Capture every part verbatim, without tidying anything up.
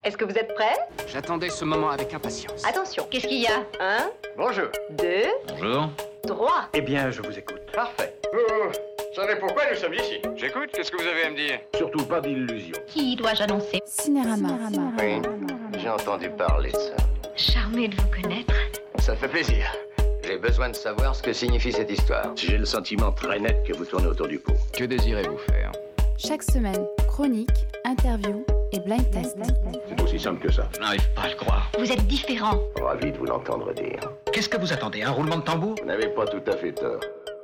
Est-ce que vous êtes prêts? J'attendais ce moment avec impatience. Attention, qu'est-ce qu'il y a? Un, Bonjour. deux, Bonjour. trois. Eh bien, je vous écoute. Parfait. Vous savez pourquoi nous sommes ici? J'écoute, qu'est-ce que vous avez à me dire? Surtout pas d'illusions. Qui dois-je annoncer? Cinérama. Oui, j'ai entendu parler de ça. Charmé de vous connaître. Ça fait plaisir. J'ai besoin de savoir ce que signifie cette histoire. J'ai le sentiment très net que vous tournez autour du pot. Que désirez-vous faire? Chaque semaine, chronique, interview et blind test. C'est aussi simple que ça. Je n'arrive pas à le croire. Vous êtes différent. Ravi de vous l'entendre dire. Qu'est-ce que vous attendez? Un roulement de tambour? Vous n'avez pas tout à fait tort.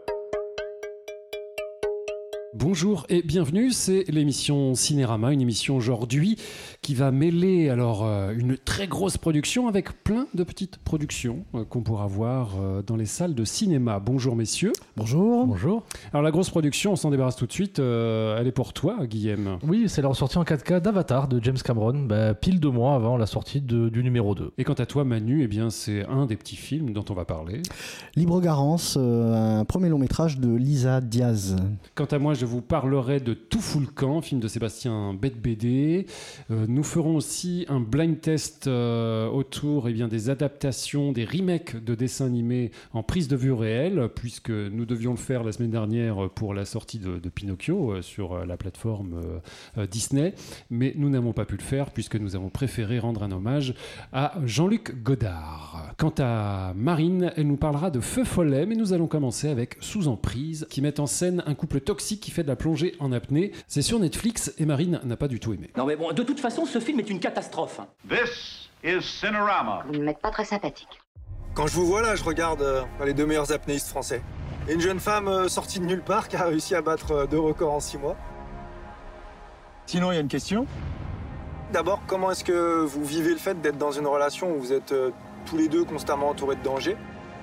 Bonjour et bienvenue, c'est l'émission Cinérama, une émission aujourd'hui qui va mêler alors euh, une très grosse production avec plein de petites productions euh, qu'on pourra voir euh, dans les salles de cinéma. Bonjour messieurs. Bonjour. Bonjour. Alors la grosse production, on s'en débarrasse tout de suite, euh, elle est pour toi Guillaume. Oui, c'est la ressortie en quatre K d'Avatar de James Cameron, bah, pile deux mois avant la sortie de, du numéro deux. Et quant à toi Manu, eh bien, c'est un des petits films dont on va parler. Libre Garance, euh, un premier long métrage de Lisa Diaz. Quant à moi, je vous parlerai de Tout fout le camp, film de Sébastien Bette-Bédé. Euh, nous ferons aussi un blind test euh, autour eh bien, des adaptations, des remakes de dessins animés en prise de vue réelle, puisque nous devions le faire la semaine dernière pour la sortie de, de Pinocchio euh, sur euh, la plateforme euh, euh, Disney. Mais nous n'avons pas pu le faire puisque nous avons préféré rendre un hommage à Jean-Luc Godard. Quant à Marine, elle nous parlera de Feu follet, mais nous allons commencer avec Sous emprise, qui met en scène un couple toxique qui fait de la plongée en apnée. C'est sur Netflix et Marine n'a pas du tout aimé. Non mais bon, de toute façon, ce film est une catastrophe. This is Cinerama. Vous ne m'êtes pas très sympathique. Quand je vous vois là, je regarde euh, les deux meilleurs apnéistes français. Et une jeune femme euh, sortie de nulle part qui a réussi à battre euh, deux records en six mois. Sinon, il y a une question. D'abord, comment est-ce que vous vivez le fait d'être dans une relation où vous êtes euh, tous les deux constamment entourés de dangers ?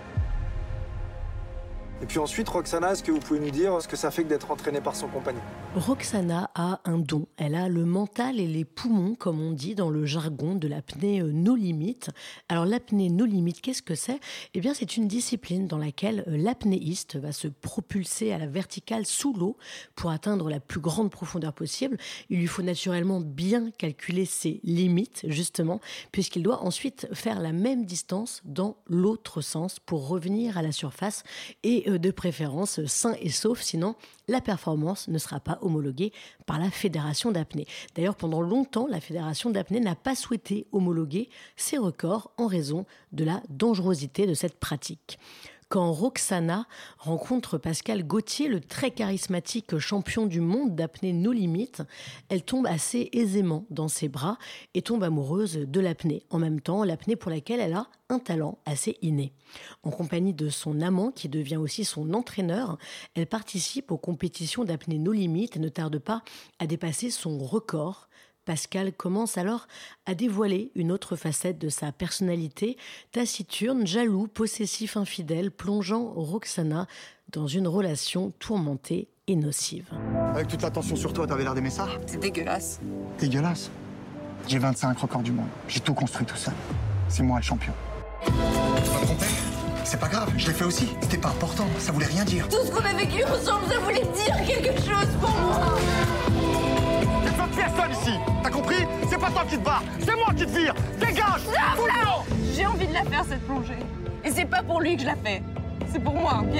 Et puis ensuite, Roxana, est-ce que vous pouvez nous dire ce que ça fait que d'être entraînée par son compagnon ? Roxana a un don. Elle a le mental et les poumons, comme on dit dans le jargon de l'apnée no limit. Alors l'apnée no limit, qu'est-ce que c'est ? Eh bien, c'est une discipline dans laquelle l'apnéiste va se propulser à la verticale sous l'eau pour atteindre la plus grande profondeur possible. Il lui faut naturellement bien calculer ses limites, justement, puisqu'il doit ensuite faire la même distance dans l'autre sens pour revenir à la surface et de préférence sain et sauf, sinon la performance ne sera pas homologuée par la Fédération d'apnée. D'ailleurs, pendant longtemps, la Fédération d'apnée n'a pas souhaité homologuer ces records en raison de la dangerosité de cette pratique. Quand Roxana rencontre Pascal Gauthier, le très charismatique champion du monde d'apnée no limit, elle tombe assez aisément dans ses bras et tombe amoureuse de l'apnée. En même temps, l'apnée pour laquelle elle a un talent assez inné. En compagnie de son amant, qui devient aussi son entraîneur, elle participe aux compétitions d'apnée no limit et ne tarde pas à dépasser son record. Pascal commence alors à dévoiler une autre facette de sa personnalité, taciturne, jaloux, possessif, infidèle, plongeant Roxana dans une relation tourmentée et nocive. Avec toute l'attention sur toi, t'avais l'air d'aimer ça ? C'est dégueulasse. Dégueulasse ? J'ai vingt-cinq records du monde. J'ai tout construit tout seul. C'est moi le champion. Tu m'as trompé ? C'est pas grave, je l'ai fait aussi. C'était pas important, ça voulait rien dire. Tout ce qu'on a vécu ensemble, ça voulait dire quelque chose pour moi. Personne ici, t'as compris ? C'est pas toi qui te bats, c'est moi qui te vire. Dégage. J'ai envie de la faire cette plongée. Et c'est pas pour lui que je la fais. C'est pour moi, ok ?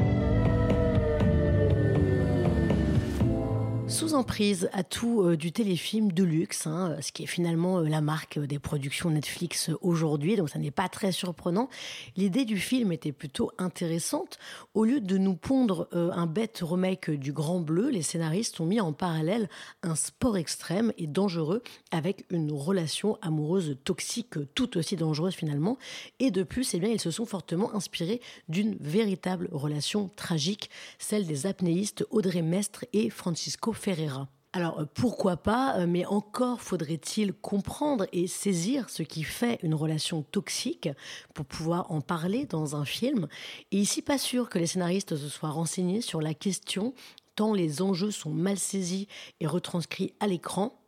Sous emprise, atout euh, du téléfilm de luxe, hein, ce qui est finalement euh, la marque des productions Netflix aujourd'hui, donc ça n'est pas très surprenant. L'idée du film était plutôt intéressante. Au lieu de nous pondre euh, un bête remake du Grand Bleu, les scénaristes ont mis en parallèle un sport extrême et dangereux avec une relation amoureuse toxique tout aussi dangereuse finalement. Et de plus, eh bien, ils se sont fortement inspirés d'une véritable relation tragique, celle des apnéistes Audrey Mestre et Francisco Ferreira. Alors pourquoi pas, mais encore faudrait-il comprendre et saisir ce qui fait une relation toxique pour pouvoir en parler dans un film. Et ici, pas sûr que les scénaristes se soient renseignés sur la question, tant les enjeux sont mal saisis et retranscrits à l'écran.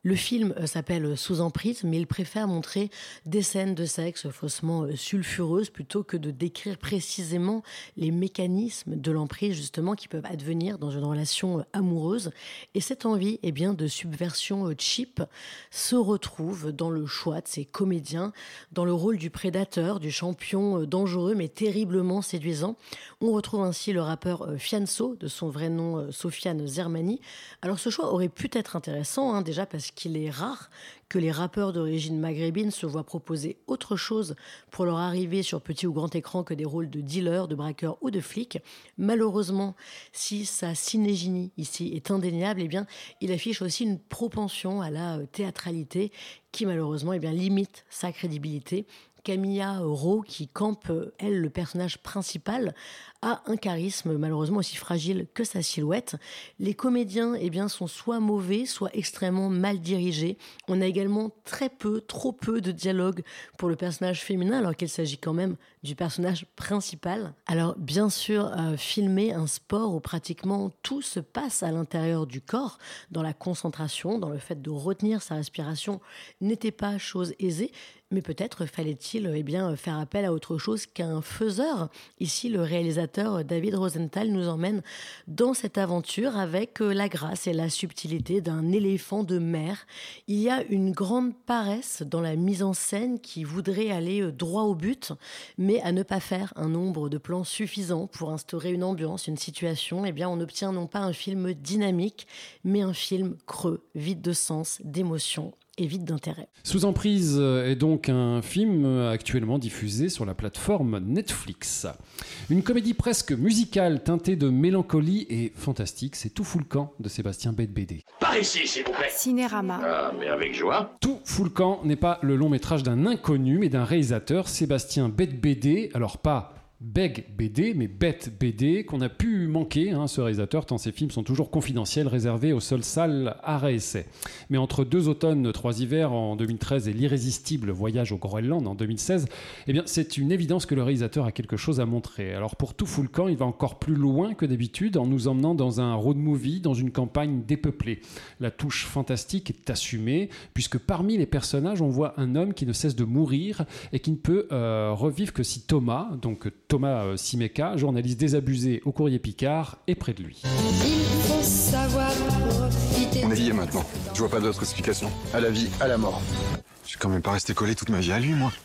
Le film euh, s'appelle Sous emprise, mais il préfère montrer des scènes de sexe faussement euh, sulfureuses plutôt que de décrire précisément les mécanismes de l'emprise justement qui peuvent advenir dans une relation euh, amoureuse. Et cette envie eh bien, de subversion euh, cheap se retrouve dans le choix de ces comédiens, dans le rôle du prédateur, du champion euh, dangereux mais terriblement séduisant. On retrouve ainsi le rappeur euh, Fianso, de son vrai nom euh, Sofiane Zermani. Alors ce choix aurait pu être intéressant, hein, déjà parce qu'il est rare que les rappeurs d'origine maghrébine se voient proposer autre chose pour leur arrivée sur petit ou grand écran que des rôles de dealers, de braqueurs ou de flics. Malheureusement, si sa synégénie ici est indéniable, eh bien, il affiche aussi une propension à la théâtralité qui malheureusement eh bien, limite sa crédibilité. Camilla Rowe, qui campe, elle, le personnage principal, a un charisme malheureusement aussi fragile que sa silhouette. Les comédiens eh bien, sont soit mauvais, soit extrêmement mal dirigés. On a également très peu, trop peu de dialogue pour le personnage féminin, alors qu'il s'agit quand même du personnage principal. Alors bien sûr, euh, filmer un sport où pratiquement tout se passe à l'intérieur du corps, dans la concentration, dans le fait de retenir sa respiration, n'était pas chose aisée. Mais peut-être fallait-il eh bien, faire appel à autre chose qu'un faiseur. Ici, le réalisateur David Rosenthal nous emmène dans cette aventure avec la grâce et la subtilité d'un éléphant de mer. Il y a une grande paresse dans la mise en scène qui voudrait aller droit au but, mais à ne pas faire un nombre de plans suffisant pour instaurer une ambiance, une situation. Eh bien, on obtient non pas un film dynamique, mais un film creux, vide de sens, d'émotion et vide d'intérêt. Sous emprise est donc un film actuellement diffusé sur la plateforme Netflix. Une comédie presque musicale teintée de mélancolie et fantastique, c'est Tout fout le camp de Sébastien Bette-Bédé. Par ici, s'il vous plaît. Cinérama. Ah, mais avec joie. Tout fout le camp n'est pas le long métrage d'un inconnu, mais d'un réalisateur, Sébastien Bette-Bédé. Alors pas Beg B D, mais Bette B D, qu'on a pu manquer, hein, ce réalisateur, tant ses films sont toujours confidentiels, réservés aux seules salles arrêt-essai. Mais entre deux automnes, trois hivers en deux mille treize et l'irrésistible voyage au Groenland en deux mille seize, eh bien, c'est une évidence que le réalisateur a quelque chose à montrer. Alors pour Tout fout le camp, il va encore plus loin que d'habitude en nous emmenant dans un road movie, dans une campagne dépeuplée. La touche fantastique est assumée, puisque parmi les personnages, on voit un homme qui ne cesse de mourir et qui ne peut euh, revivre que si Thomas, donc Thomas Simeka, journaliste désabusé au Courrier Picard, est près de lui. Il faut savoir profiter. On est liés maintenant. Je vois pas d'autre explication. À la vie, à la mort. Je suis quand même pas resté collé toute ma vie à lui, moi.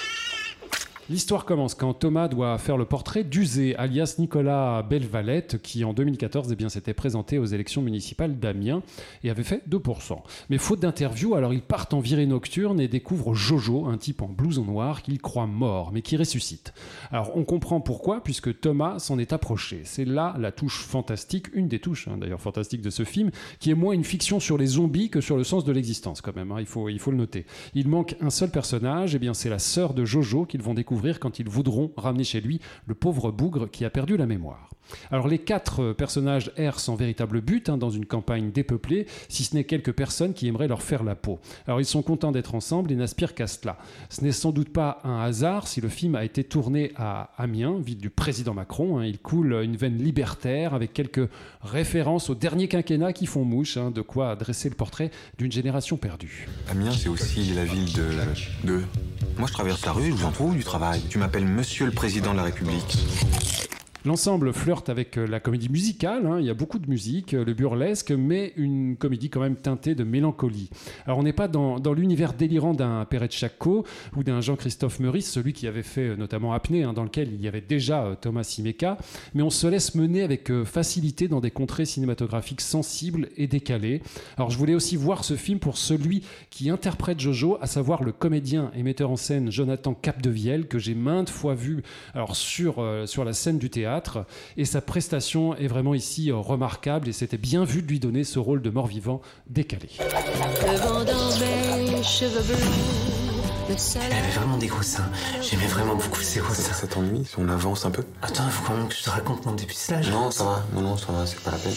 L'histoire commence quand Thomas doit faire le portrait d'Uzé, alias Nicolas Belvalette, qui en deux mille quatorze eh bien, s'était présenté aux élections municipales d'Amiens et avait fait deux pour cent. Mais faute d'interview, alors ils partent en virée nocturne et découvrent Jojo, un type en blouson noir qu'ils croient mort, mais qui ressuscite. Alors on comprend pourquoi, puisque Thomas s'en est approché. C'est là la touche fantastique, une des touches hein, d'ailleurs fantastiques de ce film, qui est moins une fiction sur les zombies que sur le sens de l'existence quand même, hein, il faut, il faut le noter. Il manque un seul personnage, eh bien, c'est la sœur de Jojo qu'ils vont découvrir quand ils voudront ramener chez lui le pauvre bougre qui a perdu la mémoire. Alors les quatre personnages errent sans véritable but hein, dans une campagne dépeuplée, si ce n'est quelques personnes qui aimeraient leur faire la peau. Alors ils sont contents d'être ensemble et n'aspirent qu'à cela. Ce n'est sans doute pas un hasard si le film a été tourné à Amiens, ville du président Macron. Hein. Il coule une veine libertaire avec quelques références au dernier quinquennat qui font mouche, hein, de quoi dresser le portrait d'une génération perdue. Amiens, c'est aussi la ville de... de... Moi, je traverse la rue, je vous en trouve du travail. Tu m'appelles Monsieur le Président de la République. L'ensemble flirte avec la comédie musicale, hein, il y a beaucoup de musique, le burlesque, mais une comédie quand même teintée de mélancolie. Alors on n'est pas dans, dans l'univers délirant d'un Perret Chaco ou d'un Jean-Christophe Meurice, celui qui avait fait notamment Apnée, hein, dans lequel il y avait déjà Thomas Simeka, mais on se laisse mener avec facilité dans des contrées cinématographiques sensibles et décalées. Alors je voulais aussi voir ce film pour celui qui interprète Jojo, à savoir le comédien et metteur en scène Jonathan Capdevielle, que j'ai maintes fois vu alors, sur, euh, sur la scène du théâtre. Et sa prestation est vraiment ici remarquable et c'était bien vu de lui donner ce rôle de mort-vivant décalé. Le vent dans mes cheveux bleus, le soleil... Elle avait vraiment des gros seins. J'aimais vraiment beaucoup ses gros seins. Ça t'ennuie si on avance un peu? Attends, il faut quand même que je te raconte mon dépucelage. Non, ça va. Non, non, ça va, c'est pas la peine.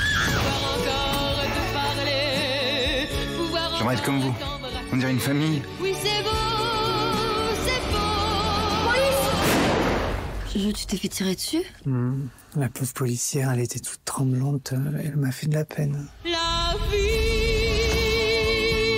J'aimerais être comme vous. On dirait une famille. Oui, c'est beau, c'est beau. Jojo, tu t'es fait tirer dessus? mmh. La pauvre policière, elle était toute tremblante. Elle m'a fait de la peine. La vie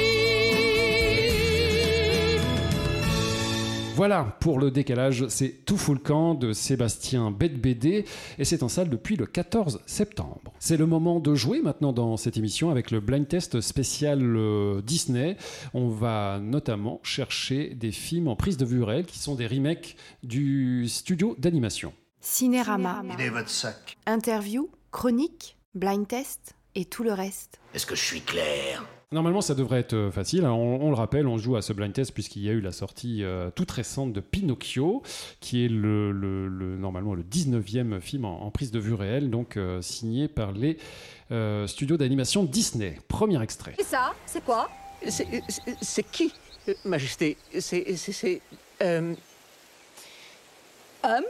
Voilà, pour le décalage, c'est Tout fout le camp de Sébastien Bette-Bédé et c'est en salle depuis le quatorze septembre. C'est le moment de jouer maintenant dans cette émission avec le blind test spécial euh, Disney. On va notamment chercher des films en prise de vue réelle qui sont des remakes du studio d'animation. Cinérama. Il est votre sac. Interview, chronique, blind test et tout le reste. Est-ce que je suis clair? Normalement, ça devrait être facile. Alors, on, on le rappelle, on joue à ce blind test puisqu'il y a eu la sortie euh, toute récente de Pinocchio, qui est le, le, le, normalement le dix-neuvième film en, en prise de vue réelle, donc euh, signé par les euh, studios d'animation Disney. Premier extrait. Et ça, c'est quoi? C'est, c'est, c'est qui, euh, Majesté? C'est... c'est, c'est euh... Homme?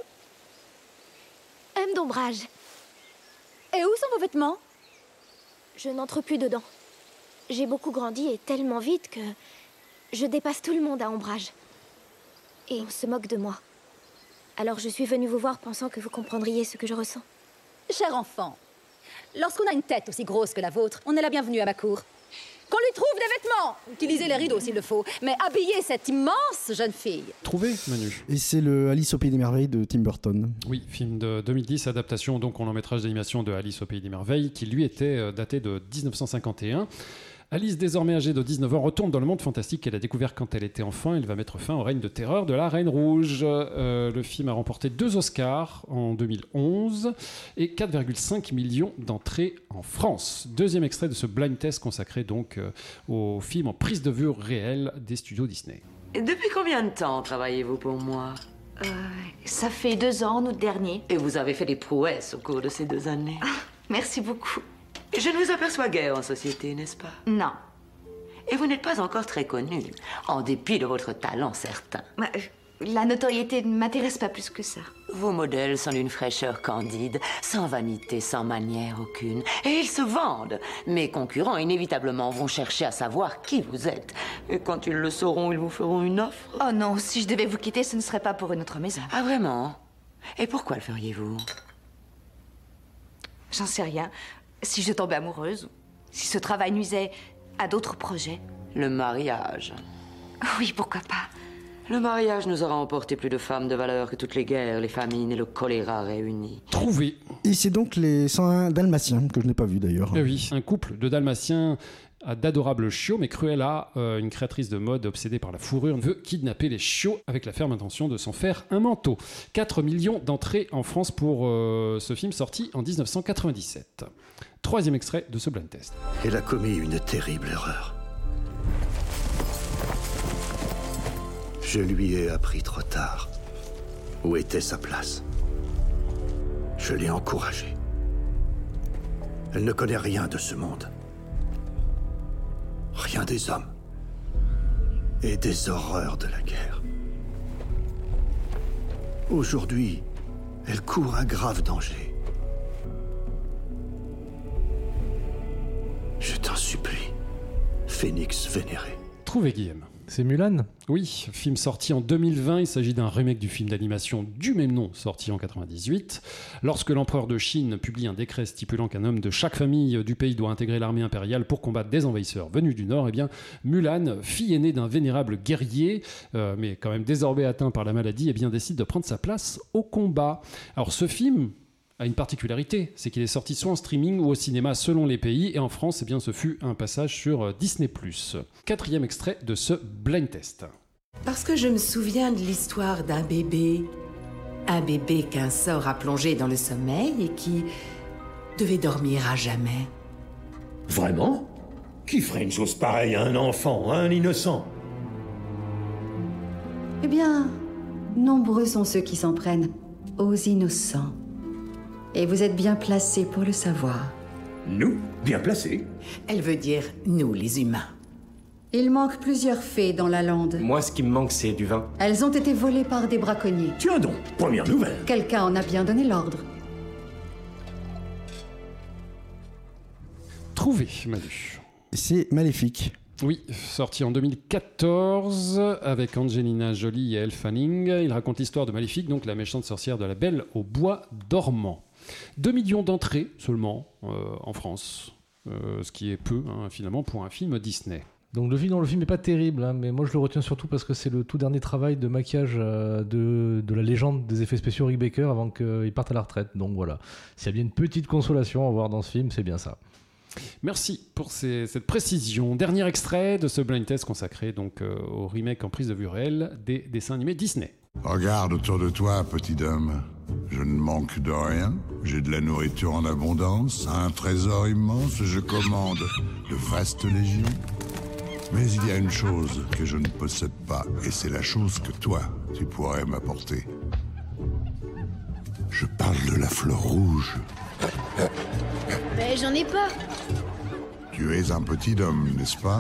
M d'ombrage. Et où sont vos vêtements? Je n'entre plus dedans. J'ai beaucoup grandi et tellement vite que je dépasse tout le monde à ombrage. Et on se moque de moi. Alors je suis venue vous voir pensant que vous comprendriez ce que je ressens. Cher enfant, lorsqu'on a une tête aussi grosse que la vôtre, on est la bienvenue à ma cour. Qu'on lui trouve des vêtements, utilisez les rideaux s'il le faut, mais habillez cette immense jeune fille. Trouvé, Manu. Et c'est le Alice au Pays des Merveilles de Tim Burton. Oui, film de deux mille dix, adaptation donc en long-métrage d'animation de Alice au Pays des Merveilles, qui lui était daté de dix-neuf cent cinquante et un. Alice, désormais âgée de dix-neuf ans, retourne dans le monde fantastique qu'elle a découvert quand elle était enfant. Elle va mettre fin au règne de terreur de la Reine Rouge. Euh, le film a remporté deux Oscars en deux mille onze et quatre virgule cinq millions d'entrées en France. Deuxième extrait de ce blind test consacré donc euh, au film en prise de vue réelle des studios Disney. Et depuis combien de temps travaillez-vous pour moi? Euh, ça fait deux ans, en août dernier. Et vous avez fait des prouesses au cours de ces deux années. Ah, merci beaucoup. Je ne vous aperçois guère en société, n'est-ce pas? Non. Et vous n'êtes pas encore très connu, en dépit de votre talent certain. Bah, la notoriété ne m'intéresse pas plus que ça. Vos modèles sont d'une fraîcheur candide, sans vanité, sans manière aucune. Et ils se vendent. Mes concurrents, inévitablement, vont chercher à savoir qui vous êtes. Et quand ils le sauront, ils vous feront une offre. Oh non, si je devais vous quitter, ce ne serait pas pour une autre maison. Ah, vraiment? Et pourquoi le feriez-vous? J'en sais rien. Si je tombais amoureuse, si ce travail nuisait à d'autres projets. Le mariage. Oui, pourquoi pas. Le mariage nous aura emporté plus de femmes de valeur que toutes les guerres, les famines et le choléra réunis. Trouvé. Et c'est donc les cent un Dalmatiens, que je n'ai pas vu d'ailleurs. Eh oui, un couple de Dalmatiens a d'adorables chiots, mais Cruella, euh, une créatrice de mode obsédée par la fourrure, veut kidnapper les chiots avec la ferme intention de s'en faire un manteau. quatre millions d'entrées en France pour euh, ce film sorti en dix-neuf cent quatre-vingt-dix-sept. Troisième extrait de ce blind test. Elle a commis une terrible erreur. Je lui ai appris trop tard où était sa place. Je l'ai encouragée. Elle ne connaît rien de ce monde. Rien des hommes. Et des horreurs de la guerre. Aujourd'hui, elle court un grave danger. Je t'en supplie, Phénix vénéré. Trouvé, Guillaume. C'est Mulan? Oui, film sorti en deux mille vingt, il s'agit d'un remake du film d'animation du même nom, sorti en quatre-vingt-dix-huit. Lorsque l'empereur de Chine publie un décret stipulant qu'un homme de chaque famille du pays doit intégrer l'armée impériale pour combattre des envahisseurs venus du Nord, eh bien, Mulan, fille aînée d'un vénérable guerrier, euh, mais quand même désormais atteint par la maladie, eh bien, décide de prendre sa place au combat. Alors ce film a une particularité, c'est qu'il est sorti soit en streaming ou au cinéma selon les pays, et en France, eh bien, ce fut un passage sur Disney plus. Quatrième extrait de ce blind test. Parce que je me souviens de l'histoire d'un bébé, un bébé qu'un sort a plongé dans le sommeil et qui devait dormir à jamais. Vraiment? Qui ferait une chose pareille à un enfant, à un innocent? Eh bien, nombreux sont ceux qui s'en prennent aux innocents. Et vous êtes bien placés pour le savoir. Nous? Bien placés? Elle veut dire nous, les humains. Il manque plusieurs fées dans la lande. Moi, ce qui me manque, c'est du vin. Elles ont été volées par des braconniers. Tiens donc, première nouvelle. Quelqu'un en a bien donné l'ordre. Trouvé, Manu. C'est Maléfique. Oui, sorti en deux mille quatorze avec Angelina Jolie et Elle Fanning. Il raconte l'histoire de Maléfique, donc la méchante sorcière de la Belle au bois dormant. deux millions d'entrées seulement euh, en France, euh, ce qui est peu hein, finalement pour un film Disney. Donc le film, non, le film n'est pas terrible, hein, mais moi je le retiens surtout parce que c'est le tout dernier travail de maquillage euh, de, de la légende des effets spéciaux Rick Baker avant qu'il parte à la retraite. Donc voilà, s'il y a bien une petite consolation à voir dans ce film, c'est bien ça. Merci pour ces, cette précision. Dernier extrait de ce blind test consacré donc euh, au remake en prise de vue réelle des dessins animés Disney. Regarde autour de toi, petit homme. Je ne manque de rien. J'ai de la nourriture en abondance, un trésor immense. Je commande de vastes légions. Mais il y a une chose que je ne possède pas, et c'est la chose que toi, tu pourrais m'apporter. Je parle de la fleur rouge. Mais j'en ai pas. Tu es un petit homme, n'est-ce pas?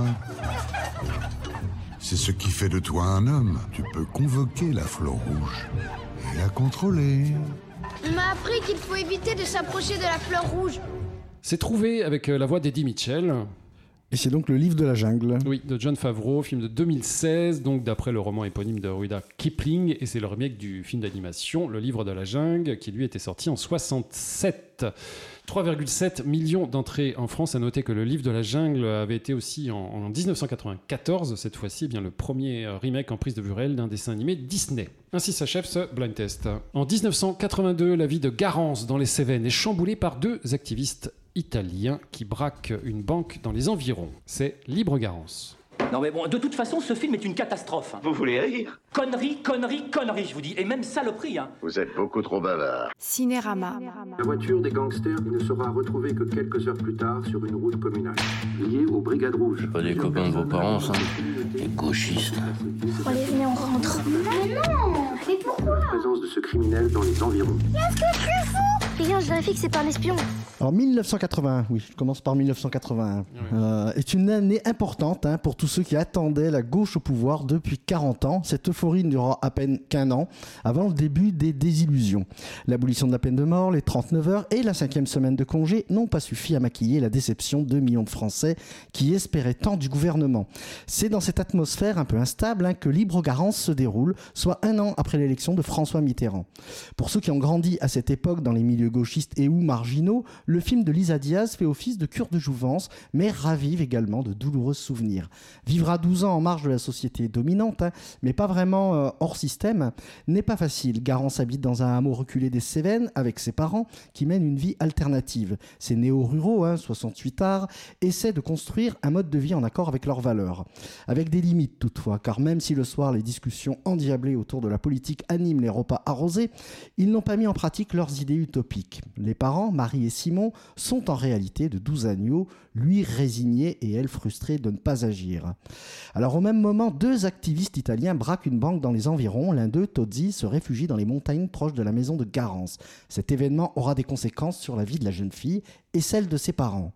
C'est ce qui fait de toi un homme. Tu peux convoquer la fleur rouge et la contrôler. On m'a appris qu'il faut éviter de s'approcher de la fleur rouge. C'est trouvé avec la voix d'Eddie Mitchell. Et c'est donc le livre de la jungle. Oui, de Jon Favreau, film de deux mille seize, donc d'après le roman éponyme de Rudyard Kipling, et c'est le remake du film d'animation Le Livre de la Jungle, qui lui était sorti en soixante-sept. trois virgule sept millions d'entrées en France. À noter que Le Livre de la Jungle avait été aussi en, en dix-neuf cent quatre-vingt-quatorze, cette fois-ci eh bien le premier remake en prise de vue réelle d'un dessin animé Disney. Ainsi s'achève ce blind test. En dix-neuf cent quatre-vingt-deux, la ville de Garance dans les Cévennes est chamboulée par deux activistes italiens qui braquent une banque dans les environs. C'est Libre Garance. Non mais bon, de toute façon, ce film est une catastrophe. Vous voulez rire? Connerie, connerie, connerie, je vous dis. Et même saloperie, hein. Vous êtes beaucoup trop bavard. Cinérama. La voiture des gangsters ne sera retrouvée que quelques heures plus tard sur une route communale, liée aux Brigades Rouges. Pas des copains de vos parents, ça? Des gauchistes. Allez, venez, on rentre. Mais non! Mais pourquoi? La présence de ce criminel dans les environs. Qu'est-ce que tu fous? Rien, je vérifie que c'est pas un espion. Alors mille neuf cent quatre-vingt-un, oui, je commence par mille neuf cent quatre-vingt-un, oui. euh, est une année importante hein, pour tous ceux qui attendaient la gauche au pouvoir depuis quarante ans. Cette euphorie ne durera à peine qu'un an avant le début des désillusions. L'abolition de la peine de mort, les trente-neuf heures et la cinquième semaine de congé n'ont pas suffi à maquiller la déception de millions de Français qui espéraient tant du gouvernement. C'est dans cette atmosphère un peu instable hein, que Libre Garance se déroule, soit un an après l'élection de François Mitterrand. Pour ceux qui ont grandi à cette époque dans les milieux gauchistes et ou marginaux, le film de Lisa Diaz fait office de cure de jouvence, mais ravive également de douloureux souvenirs. Vivre à douze ans en marge de la société dominante, hein, mais pas vraiment euh, hors système, n'est pas facile. Garance habite dans un hameau reculé des Cévennes avec ses parents qui mènent une vie alternative. Ces néo-ruraux, hein, soixante-huit arts, essaient de construire un mode de vie en accord avec leurs valeurs. Avec des limites toutefois, car même si le soir les discussions endiablées autour de la politique animent les repas arrosés, ils n'ont pas mis en pratique leurs idées utopiques. Les parents, Marie et Simon, sont en réalité de doux agneaux, lui résigné et elle frustrée de ne pas agir. Alors au même moment, deux activistes italiens braquent une banque dans les environs. L'un d'eux, Tozzi, se réfugie dans les montagnes proches de la maison de Garance. Cet événement aura des conséquences sur la vie de la jeune fille et celle de ses parents.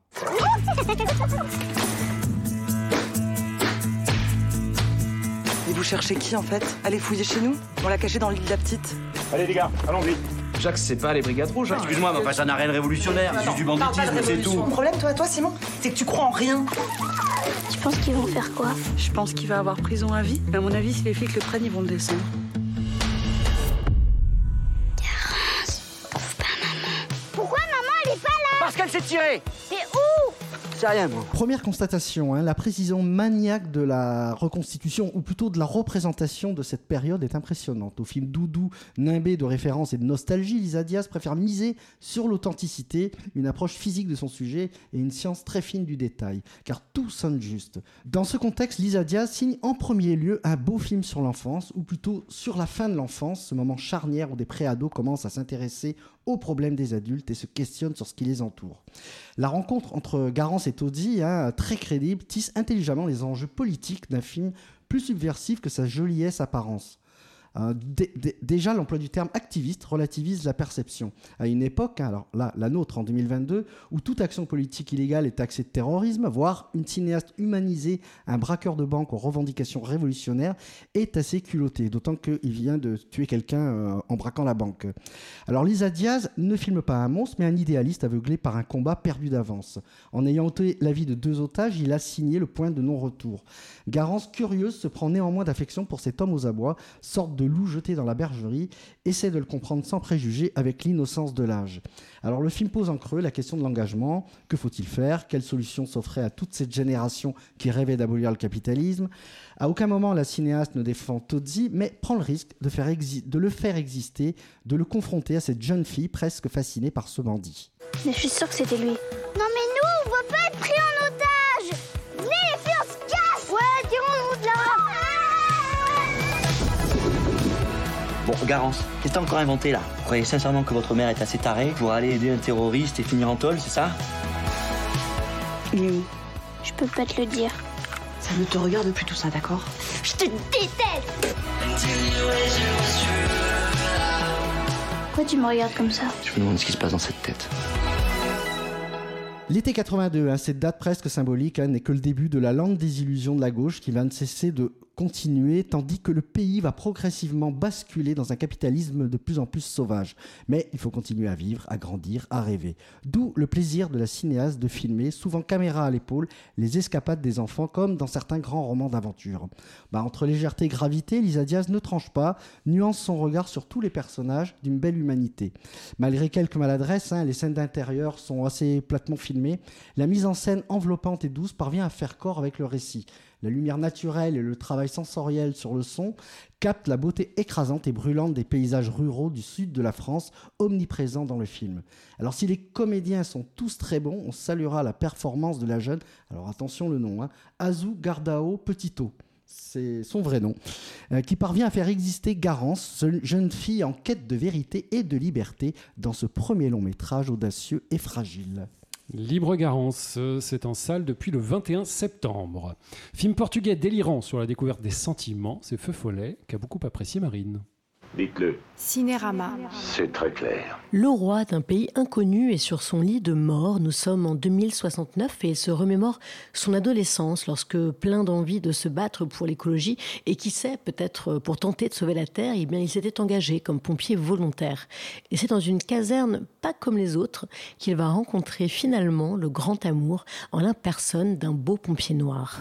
Et vous cherchez qui en fait? Allez fouiller chez nous? On l'a caché dans le lit de la petite. Allez les gars, allons-y. Jacques, c'est pas les Brigades Rouges. Hein. Excuse-moi, mais enfin, ça n'a rien de révolutionnaire. C'est du banditisme, c'est tout. Le problème, toi, toi, Simon, c'est que tu crois en rien. Tu penses qu'ils vont faire quoi? Je pense qu'il va avoir prison à vie. Mais à mon avis, si les flics le prennent, ils vont le descendre. Garance, trouve pas maman. Pourquoi maman, elle est pas là? Parce qu'elle s'est tirée. Mais où? C'est rien, moi. Première constatation, hein, la précision maniaque de la reconstitution, ou plutôt de la représentation de cette période est impressionnante. Au film doudou, nimbé de références et de nostalgie, Lisa Diaz préfère miser sur l'authenticité, une approche physique de son sujet et une science très fine du détail, car tout sonne juste. Dans ce contexte, Lisa Diaz signe en premier lieu un beau film sur l'enfance, ou plutôt sur la fin de l'enfance, ce moment charnière où des pré-ados commencent à s'intéresser aux problèmes des adultes et se questionnent sur ce qui les entoure. La rencontre entre Garance et Tozzi, hein, très crédible, tisse intelligemment les enjeux politiques d'un film plus subversif que sa joliesse apparence. Euh, d- d- déjà, l'emploi du terme activiste relativise la perception. À une époque, hein, alors là, la nôtre en deux mille vingt-deux, où toute action politique illégale est taxée de terrorisme, voire une cinéaste humanisée, un braqueur de banque aux revendications révolutionnaires, est assez culotté, d'autant qu'il vient de tuer quelqu'un euh, en braquant la banque. Alors Lisa Diaz ne filme pas un monstre, mais un idéaliste aveuglé par un combat perdu d'avance. En ayant ôté la vie de deux otages, il a signé le point de non-retour. Garance, curieuse, se prend néanmoins d'affection pour cet homme aux abois, sorte de de loup jeté dans la bergerie, essaie de le comprendre sans préjugés avec l'innocence de l'âge. Alors le film pose en creux la question de l'engagement. Que faut-il faire? Quelle solution s'offrait à toute cette génération qui rêvait d'abolir le capitalisme? À aucun moment la cinéaste ne défend Tozzi, mais prend le risque de, faire exi- de le faire exister, de le confronter à cette jeune fille presque fascinée par ce bandit. Mais je suis sûre que c'était lui. Non mais nous, on veut pas être pris en otage. Venez les filles, on se casse. Ouais, tirons-nous de là. Bon, Garance, qu'est-ce que t'as encore inventé là? Vous croyez sincèrement que votre mère est assez tarée pour aller aider un terroriste et finir en tôle, c'est ça? Lui, je peux pas te le dire. Ça ne te regarde plus tout ça, d'accord? Je te déteste. Pourquoi tu me regardes comme ça? Je me demande ce qui se passe dans cette tête. L'été quatre-vingt-deux, hein, cette date presque symbolique, hein, n'est que le début de la lente désillusion de la gauche qui va ne cesser de continuer, tandis que le pays va progressivement basculer dans un capitalisme de plus en plus sauvage. Mais il faut continuer à vivre, à grandir, à rêver. D'où le plaisir de la cinéaste de filmer, souvent caméra à l'épaule, les escapades des enfants, comme dans certains grands romans d'aventure. Bah, entre légèreté et gravité, Lisa Diaz ne tranche pas, nuance son regard sur tous les personnages d'une belle humanité. Malgré quelques maladresses, hein, les scènes d'intérieur sont assez platement filmées, la mise en scène enveloppante et douce parvient à faire corps avec le récit. La lumière naturelle et le travail sensoriel sur le son captent la beauté écrasante et brûlante des paysages ruraux du sud de la France, omniprésents dans le film. Alors si les comédiens sont tous très bons, on saluera la performance de la jeune, alors attention le nom, hein, Azou Gardao Petito. C'est son vrai nom, euh, qui parvient à faire exister Garance, jeune fille en quête de vérité et de liberté, dans ce premier long métrage audacieux et fragile. Libre Garance, c'est en salle depuis le vingt et un septembre. Film portugais délirant sur la découverte des sentiments, c'est Feu Follet, qu'a beaucoup apprécié Marine. Dites-le. Cinérama. C'est très clair. Le roi d'un pays inconnu est sur son lit de mort. Nous sommes en deux mille soixante-neuf et il se remémore son adolescence lorsque, plein d'envie de se battre pour l'écologie et qui sait, peut-être pour tenter de sauver la Terre, eh bien, il s'était engagé comme pompier volontaire. Et c'est dans une caserne pas comme les autres qu'il va rencontrer finalement le grand amour en la personne d'un beau pompier noir.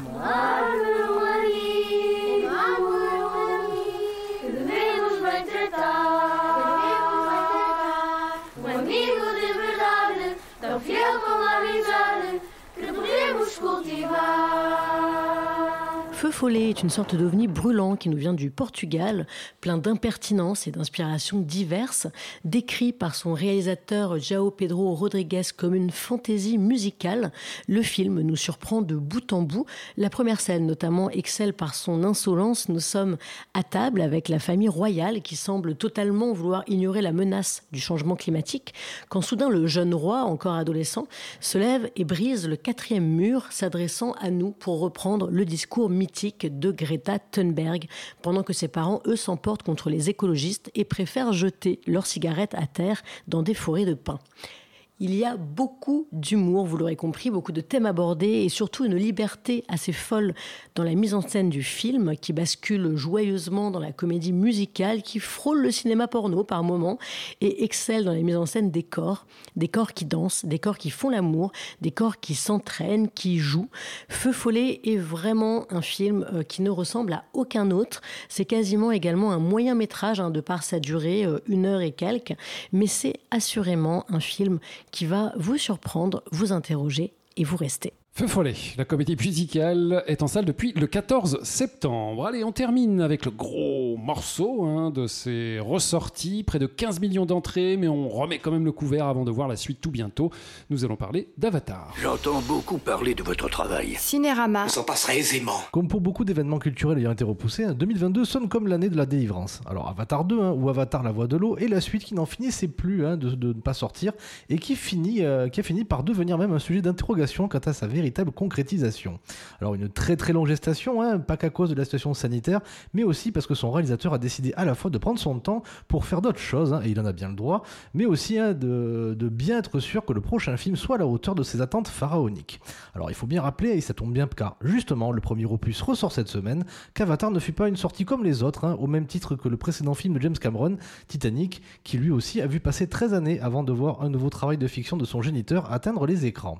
Feu Follet est une sorte d'ovni brûlant qui nous vient du Portugal, plein d'impertinences et d'inspirations diverses, décrit par son réalisateur João Pedro Rodrigues comme une fantaisie musicale. Le film nous surprend de bout en bout. La première scène, notamment, excelle par son insolence. Nous sommes à table avec la famille royale qui semble totalement vouloir ignorer la menace du changement climatique, quand soudain le jeune roi, encore adolescent, se lève et brise le quatrième mur, s'adressant à nous pour reprendre le discours mythique de Greta Thunberg, pendant que ses parents, eux, s'emportent contre les écologistes et préfèrent jeter leurs cigarettes à terre dans des forêts de pins. Il y a beaucoup d'humour, vous l'aurez compris, beaucoup de thèmes abordés et surtout une liberté assez folle dans la mise en scène du film qui bascule joyeusement dans la comédie musicale, qui frôle le cinéma porno par moments et excelle dans la mise en scène des corps, des corps qui dansent, des corps qui font l'amour, des corps qui s'entraînent, qui jouent. Feu Follet est vraiment un film qui ne ressemble à aucun autre. C'est quasiment également un moyen métrage hein, de par sa durée, une heure et quelques, mais c'est assurément un film qui va vous surprendre, vous interroger et vous rester. Feu Follet, la comédie musicale, est en salle depuis le quatorze septembre. Allez, on termine avec le gros morceau hein, de ces ressorties. Près de quinze millions d'entrées, mais on remet quand même le couvert avant de voir la suite tout bientôt. Nous allons parler d'Avatar. J'entends beaucoup parler de votre travail. Cinérama. On s'en passerait aisément. Comme pour beaucoup d'événements culturels ayant été repoussés, deux mille vingt-deux sonne comme l'année de la délivrance. Alors Avatar deux, hein, ou Avatar la voix de l'eau, est la suite qui n'en finissait plus hein, de, de ne pas sortir, et qui, finit, euh, qui a fini par devenir même un sujet d'interrogation quant à sa véritable concrétisation. Alors une très très longue gestation, hein, pas qu'à cause de la situation sanitaire, mais aussi parce que son réalisateur a décidé à la fois de prendre son temps pour faire d'autres choses, hein, et il en a bien le droit, mais aussi hein, de, de bien être sûr que le prochain film soit à la hauteur de ses attentes pharaoniques. Alors il faut bien rappeler, et ça tombe bien car justement le premier opus ressort cette semaine, qu'Avatar ne fut pas une sortie comme les autres, hein, au même titre que le précédent film de James Cameron, Titanic, qui lui aussi a vu passer treize années avant de voir un nouveau travail de fiction de son géniteur atteindre les écrans.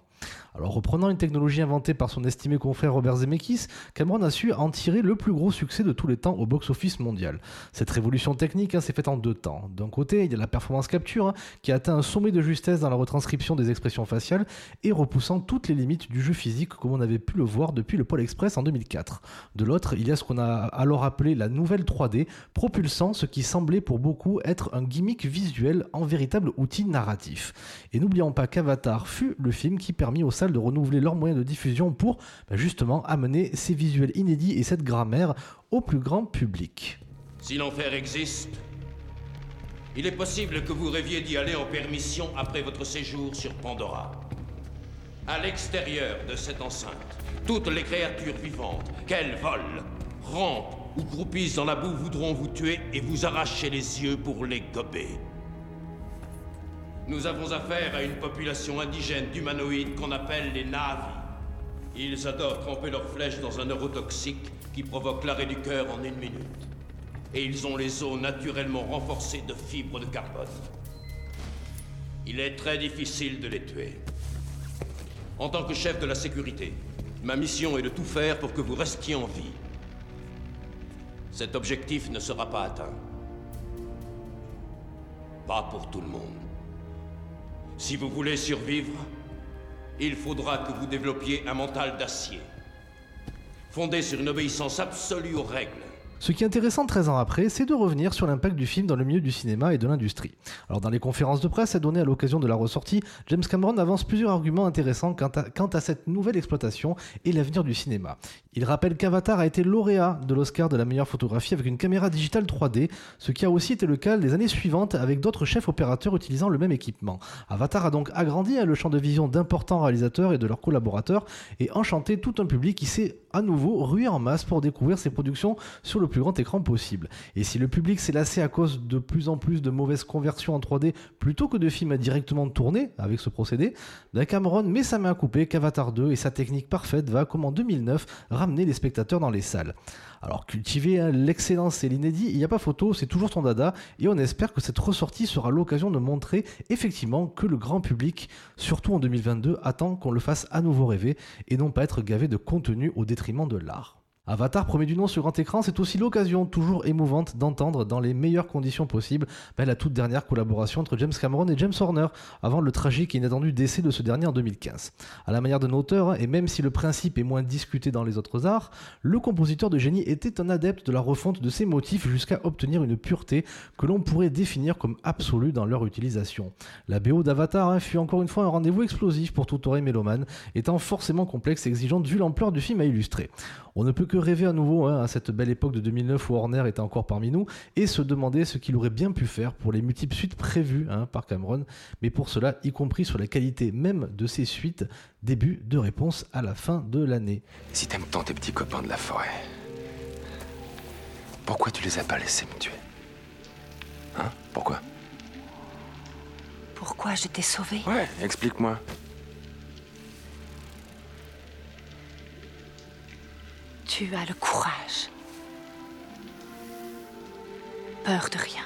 Alors reprenant une technologie inventée par son estimé confrère Robert Zemeckis, Cameron a su en tirer le plus gros succès de tous les temps au box-office mondial. Cette révolution technique hein, s'est faite en deux temps. D'un côté, il y a la performance capture hein, qui a atteint un sommet de justesse dans la retranscription des expressions faciales et repoussant toutes les limites du jeu physique comme on avait pu le voir depuis le Pôle Express en deux mille quatre. De l'autre, il y a ce qu'on a alors appelé la nouvelle trois D, propulsant ce qui semblait pour beaucoup être un gimmick visuel en véritable outil narratif. Et n'oublions pas qu'Avatar fut le film qui permit aux salles de renouveler leurs moyens de diffusion pour bah, justement amener ces visuels inédits et cette grammaire au plus grand public. Si l'enfer existe, il est possible que vous rêviez d'y aller en permission après votre séjour sur Pandora. À l'extérieur de cette enceinte, toutes les créatures vivantes, qu'elles volent, rampent ou croupissent dans la boue, voudront vous tuer et vous arracher les yeux pour les gober. Nous avons affaire à une population indigène d'humanoïdes qu'on appelle les Na'vi. Ils adorent tremper leurs flèches dans un neurotoxique qui provoque l'arrêt du cœur en une minute. Et ils ont les os naturellement renforcés de fibres de carbone. Il est très difficile de les tuer. En tant que chef de la sécurité, ma mission est de tout faire pour que vous restiez en vie. Cet objectif ne sera pas atteint. Pas pour tout le monde. Si vous voulez survivre, il faudra que vous développiez un mental d'acier, fondé sur une obéissance absolue aux règles. Ce qui est intéressant treize ans après, c'est de revenir sur l'impact du film dans le milieu du cinéma et de l'industrie. Alors dans les conférences de presse données à l'occasion de la ressortie, James Cameron avance plusieurs arguments intéressants quant à, quant à cette nouvelle exploitation et l'avenir du cinéma. Il rappelle qu'Avatar a été lauréat de l'Oscar de la meilleure photographie avec une caméra digitale trois D, ce qui a aussi été le cas les années suivantes avec d'autres chefs opérateurs utilisant le même équipement. Avatar a donc agrandi le champ de vision d'importants réalisateurs et de leurs collaborateurs et enchanté tout un public qui s'est à nouveau rué en masse pour découvrir ses productions sur le plus grand écran possible. Et si le public s'est lassé à cause de plus en plus de mauvaises conversions en trois D plutôt que de films directement tournés avec ce procédé, Cameron met sa main à couper qu'Avatar deux et sa technique parfaite va, comme en deux mille neuf, ramener les spectateurs dans les salles. Alors cultiver hein, l'excellence et l'inédit, il n'y a pas photo, c'est toujours ton dada et on espère que cette ressortie sera l'occasion de montrer effectivement que le grand public, surtout en deux mille vingt-deux, attend qu'on le fasse à nouveau rêver et non pas être gavé de contenu au détriment de l'art. Avatar, premier du nom sur grand écran, c'est aussi l'occasion toujours émouvante d'entendre dans les meilleures conditions possibles ben, la toute dernière collaboration entre James Cameron et James Horner, avant le tragique et inattendu décès de ce dernier en deux mille quinze. À la manière d'un auteur, et même si le principe est moins discuté dans les autres arts, le compositeur de génie était un adepte de la refonte de ses motifs jusqu'à obtenir une pureté que l'on pourrait définir comme absolue dans leur utilisation. La B O d'Avatar hein, fut encore une fois un rendez-vous explosif pour toute oreille mélomane, étant forcément complexe et exigeante vu l'ampleur du film à illustrer. On ne peut que rêver à nouveau hein, à cette belle époque de deux mille neuf où Horner était encore parmi nous et se demander ce qu'il aurait bien pu faire pour les multiples suites prévues hein, par Cameron, mais pour cela, y compris sur la qualité même de ces suites, début de réponse à la fin de l'année. Si t'aimes tant tes petits copains de la forêt, pourquoi tu les as pas laissés me tuer? Hein? Pourquoi? Pourquoi je t'ai sauvé? Ouais, explique-moi. Tu as le courage. Peur de rien.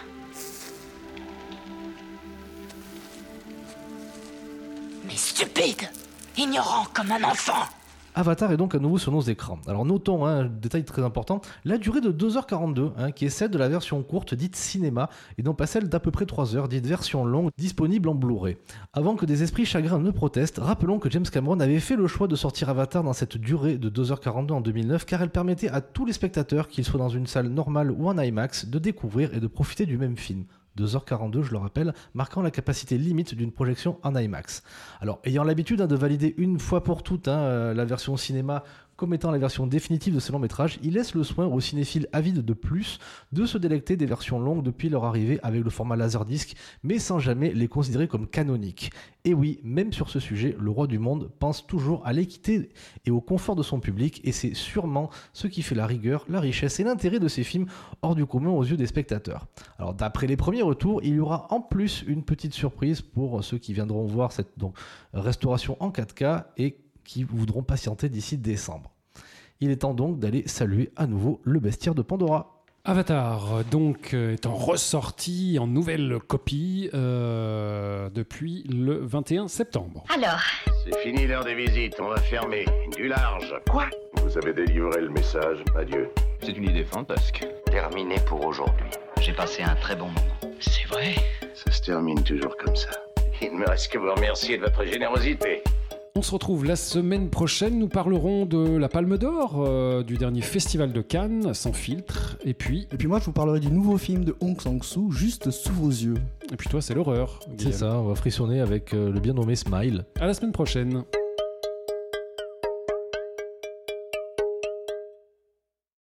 Mais stupide! Ignorant comme un enfant! Avatar est donc à nouveau sur nos écrans. Alors notons, hein, un détail très important, la durée de deux heures quarante-deux, hein, qui est celle de la version courte dite cinéma, et non pas celle d'à peu près trois heures, dite version longue, disponible en Blu-ray. Avant que des esprits chagrins ne protestent, rappelons que James Cameron avait fait le choix de sortir Avatar dans cette durée de deux heures quarante-deux en deux mille neuf, car elle permettait à tous les spectateurs, qu'ils soient dans une salle normale ou en IMAX, de découvrir et de profiter du même film. deux heures quarante-deux, je le rappelle, marquant la capacité limite d'une projection en IMAX. Alors, ayant l'habitude hein, de valider une fois pour toutes hein, la version cinéma comme étant la version définitive de ce long métrage, il laisse le soin aux cinéphiles avides de plus de se délecter des versions longues depuis leur arrivée avec le format Laserdisc, mais sans jamais les considérer comme canoniques. Et oui, même sur ce sujet, le roi du monde pense toujours à l'équité et au confort de son public, et c'est sûrement ce qui fait la rigueur, la richesse et l'intérêt de ces films hors du commun aux yeux des spectateurs. Alors d'après les premiers retours, il y aura en plus une petite surprise pour ceux qui viendront voir cette donc, restauration en quatre K et qui voudront patienter d'ici décembre. Il est temps donc d'aller saluer à nouveau le bestiaire de Pandora. Avatar, donc, euh, étant ressorti en nouvelle copie euh, depuis le vingt et un septembre. Alors, C'est fini l'heure des visites, on va fermer. Du large. Quoi? Vous avez délivré le message, adieu. C'est une idée fantasque. Terminé pour aujourd'hui. J'ai passé un très bon moment. C'est vrai. Ça se termine toujours comme ça. Il ne me reste que vous remercier de votre générosité. On se retrouve la semaine prochaine, nous parlerons de la Palme d'Or, euh, du dernier festival de Cannes, Sans filtre, et puis... Et puis moi je vous parlerai du nouveau film de Hong Sang-soo, Juste sous vos yeux. Et puis toi c'est l'horreur. C'est ça, on va frissonner avec euh, le bien nommé Smile. À la semaine prochaine.